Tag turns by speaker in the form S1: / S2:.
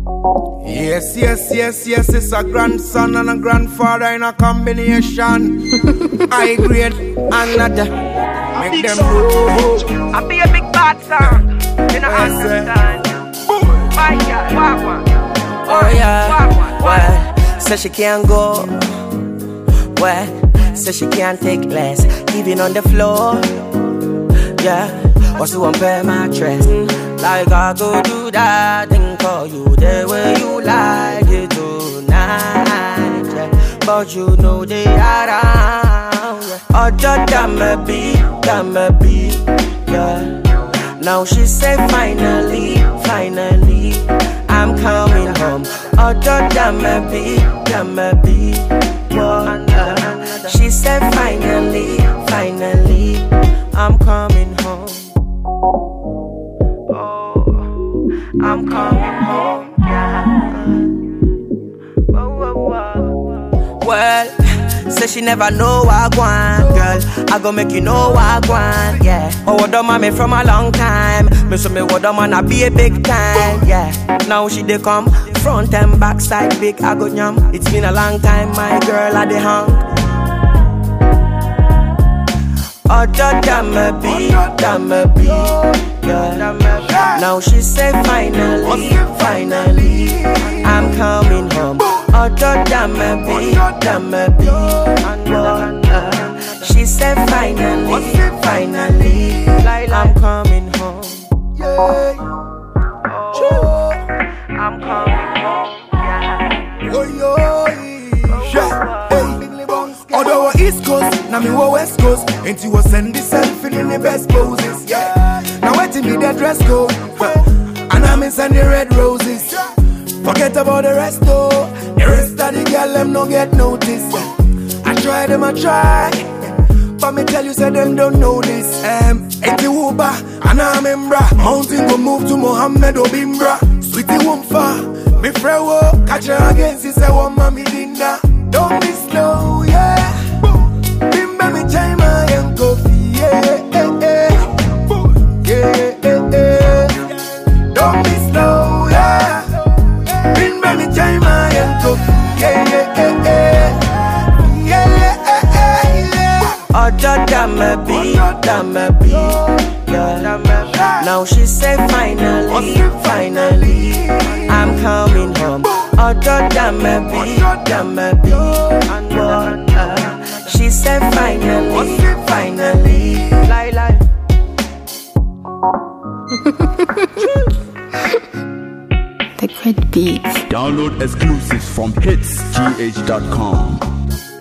S1: Yes, it's a grandson and a grandfather in a combination. I grade another. Make them move.
S2: I be a big bad song. You know understand. My God, walk.
S3: Oh yeah, well, so she can't go. Well, so she can't take less. Even on the floor. Yeah, or so on pay my dress. Like I go do that and call you the way you like it tonight. Yeah. But you know they are around. Other than me, yeah. Now she said finally, I'm coming home. Other than me, she said finally, I'm coming home. I'm coming home, yeah. Well, say she never know I want, girl. I go make you know I want, yeah. Oh, what done me from a long time. Me so me what done man I be a big time, yeah. Now she dey come front and back side big I go nyam. It's been a long time, my girl I dey hung. Other than me, yeah. Now she said finally, I'm coming home. Other than me, she said finally, I'm coming home. I'm coming home.
S1: Although East Coast, now me wo West Coast. Ain't you send this selfie in the best poses, yeah. Now waiting me the dress code, and I'm send the red roses. Forget about the rest though. The rest of the girl them no get notice. I try, but me tell you say them don't know this. Ain't the Uber, and I'm Embra. Mountain go move to Mohammed Obimbra. Sweetie Wumfa, me frewo. Catch her again, she say one mommy dinner. Don't be slow, yeah. Bimba me chima and coffee, yeah. Don't be slow, yeah. Bimba me chima and coffee, yeah.
S3: Other than me, yeah. Now she said finally, I'm coming home. Other than me, she said finally,
S4: The Great Beats.
S5: Download exclusives from hitsgh.com.